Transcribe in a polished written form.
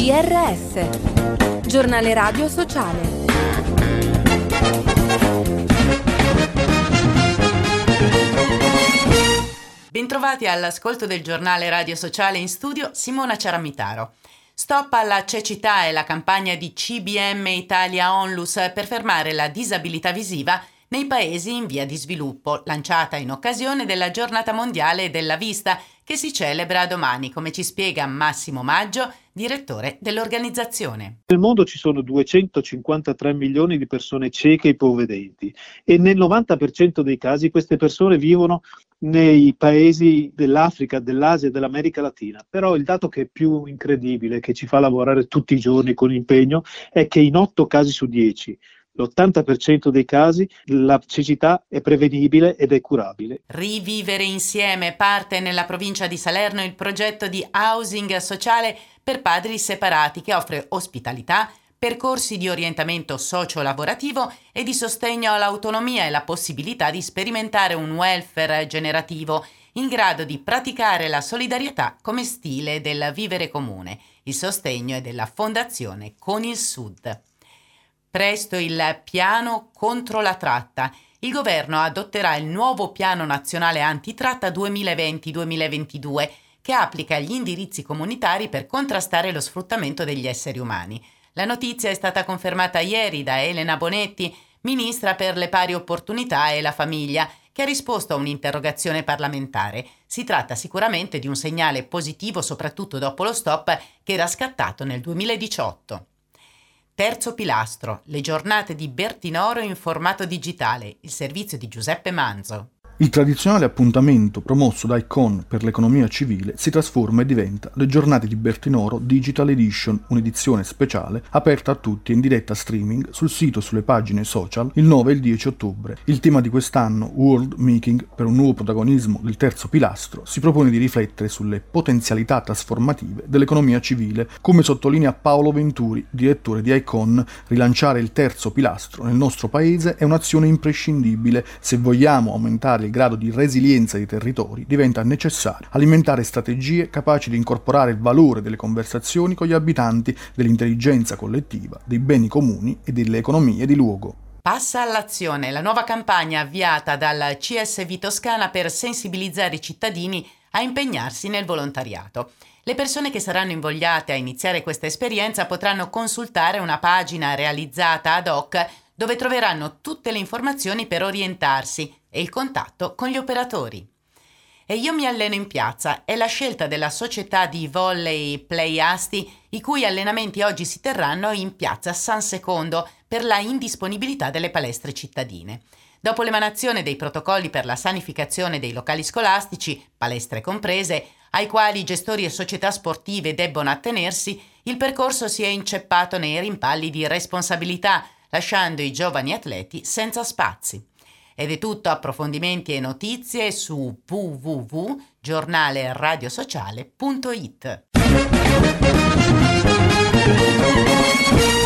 GRS, Giornale Radio Sociale. Bentrovati all'ascolto del Giornale Radio Sociale, in studio Simona Ciaramitaro. Stop alla cecità è la campagna di CBM Italia Onlus per fermare la disabilità visiva nei paesi in via di sviluppo, lanciata in occasione della Giornata Mondiale della Vista, che si celebra domani, come ci spiega Massimo Maggio, direttore dell'organizzazione. Nel mondo ci sono 253 milioni di persone cieche e ipovedenti e nel 90% dei casi queste persone vivono nei paesi dell'Africa, dell'Asia e dell'America Latina. Però il dato che è più incredibile, che ci fa lavorare tutti i giorni con impegno, è che in 8 casi su 10, l'80% dei casi, la cecità è prevenibile ed è curabile. Rivivere insieme parte nella provincia di Salerno il progetto di housing sociale per padri separati che offre ospitalità, percorsi di orientamento socio-lavorativo e di sostegno all'autonomia e la possibilità di sperimentare un welfare generativo in grado di praticare la solidarietà come stile del vivere comune. Il sostegno è della Fondazione Con il Sud. Presto il piano contro la tratta. Il governo adotterà il nuovo piano nazionale antitratta 2020-2022 che applica gli indirizzi comunitari per contrastare lo sfruttamento degli esseri umani. La notizia è stata confermata ieri da Elena Bonetti, ministra per le pari opportunità e la famiglia, che ha risposto a un'interrogazione parlamentare. Si tratta sicuramente di un segnale positivo, soprattutto dopo lo stop che era scattato nel 2018. Terzo pilastro, le giornate di Bertinoro in formato digitale, il servizio di Giuseppe Manzo. Il tradizionale appuntamento promosso da Icon per l'economia civile si trasforma e diventa le giornate di Bertinoro Digital Edition, un'edizione speciale aperta a tutti in diretta streaming sul sito e sulle pagine social il 9 e il 10 ottobre. Il tema di quest'anno, World Making per un nuovo protagonismo del terzo pilastro, si propone di riflettere sulle potenzialità trasformative dell'economia civile. Come sottolinea Paolo Venturi, direttore di Icon, rilanciare il terzo pilastro nel nostro paese è un'azione imprescindibile se vogliamo aumentare il grado di resilienza dei territori. Diventa necessario alimentare strategie capaci di incorporare il valore delle conversazioni con gli abitanti, dell'intelligenza collettiva, dei beni comuni e delle economie di luogo. Passa all'azione la nuova campagna avviata dal CSV Toscana per sensibilizzare i cittadini a impegnarsi nel volontariato. Le persone che saranno invogliate a iniziare questa esperienza potranno consultare una pagina realizzata ad hoc dove troveranno tutte le informazioni per orientarsi e il contatto con gli operatori. E io mi alleno in piazza è la scelta della società di volley Play Asti, i cui allenamenti oggi si terranno in piazza San Secondo per la indisponibilità delle palestre cittadine. Dopo l'emanazione dei protocolli per la sanificazione dei locali scolastici, palestre comprese, ai quali gestori e società sportive debbono attenersi, il percorso si è inceppato nei rimpalli di responsabilità, lasciando i giovani atleti senza spazi. Ed è tutto, approfondimenti e notizie su www.giornaleradiosociale.it.